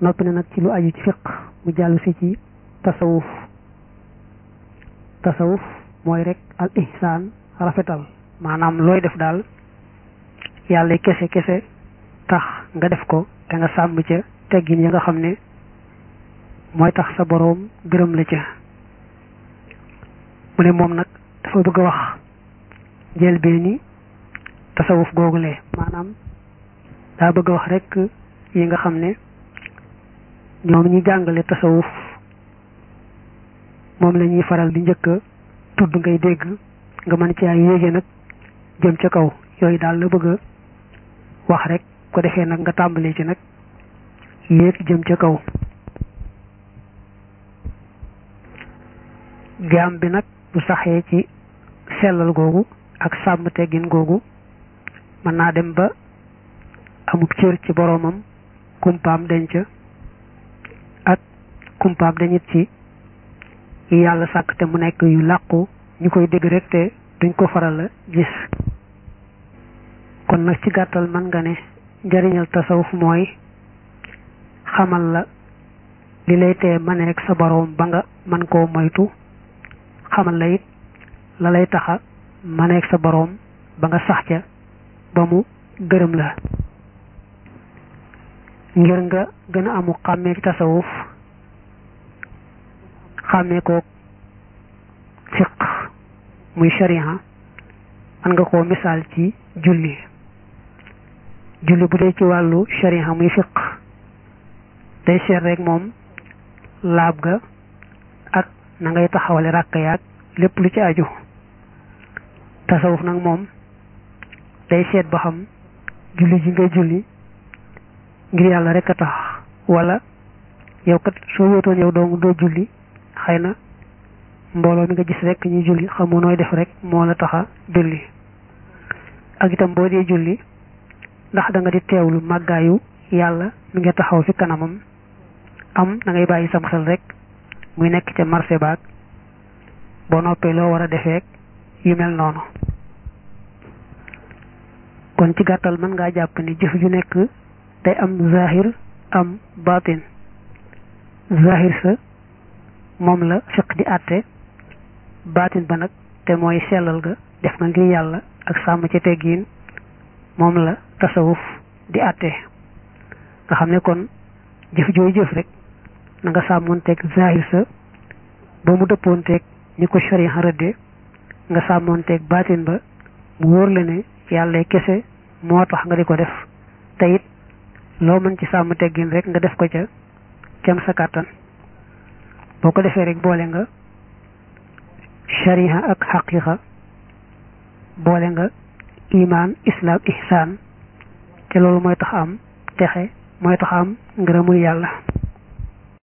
noppi na nag ci lu aju ci fiq mu jàllu si ci tasawuf mooy rek al ihsaan rafetal maanaam looy def daal yàlla kese tax nga def ko te nga sàmm ca teggin ya nga xam ne mooy tax sa boroom gërëm la ca mu ne moom nag dafa bëgg a wax njëlbeeni tasawuf googule maanaam daa bëgg a wax rek yi nga xam ne ñoom ñi jàngale tasawuf moom la ñuy faral di njëkk a tudd ngay dégg nga mën ci ay yéege nag jëm ca kaw yooyu daal la bëgg a wax rek ko defee nag nga tàmbalee ci nag yéeg jëm ca kaw. jaam bi nag bu saxee ci sellal googu ak sàmm teggin googu mën naa dem ba amub cër ci boroomam kumpaam denc ak kumpaam dañit ci yàlla sàkk te mu nekk yu làqu ñu koy dégg rek te duñ ko faral a gis. kon nag ci gàttal mën nga ne njariñal tasawuf mooy xamal la li lay tee mane rek sa boroom ba nga mën koo moytu xamal la it la lay taxa mane rek sa boroom ba nga sax ca ba mu gërëm la. ngir nga gën a amu xàmmee ci tasawuf xàmmee ko fiq muy sharia mën nga koo misaal ci julli bu dee ci wàllu sharia muy fiq day seet rek moom laab ga ak na ngay taxawale ràkk yaag lépp lu ci aju. tasawuf nag moom day seet ba xam julli ji ngay julli ngir yàlla rek a tax wala yow kat soo wéetoon yow dong doo julli xëy na mbooloo mi nga gis rek ñuy julli xamoo nooy def rek moo la taxa julli. ak itam boo dee julli ndax da nga di teewlu màggaayu yàlla mi nga taxaw fi kanamam am da ngay bàyyi sam xel rek muy nekk ca marché baag boo noppee loo war a defeek yu mel noonu. kon ci gàttal mën ngaa jàpp ni jëf ju nekk day am zahir am batin. zahir sa moom la fiq di àtte batin ba nag te mooy sellal ga def nga ngir yàlla ak sàmm ci teggiin moom la tasawuf di àtte. nga xam ne kon jëf jooy jëf rek na nga sàmmoonteeg zahir sa ba mu dëppoonteeg ñi ko sharia rëdde nga sàmmoonteeg batin ba mu wóor la ne yàlla kese moo tax nga di ko def te it loo mën ci sàmm teggin rek nga def ko ca kem sa kàttan. boo ko defee rek boole nga sharia ak xaqiqa boole nga iman islam ihsaan te loolu mooy tax am texe mooy tax am ngërëmul yàlla.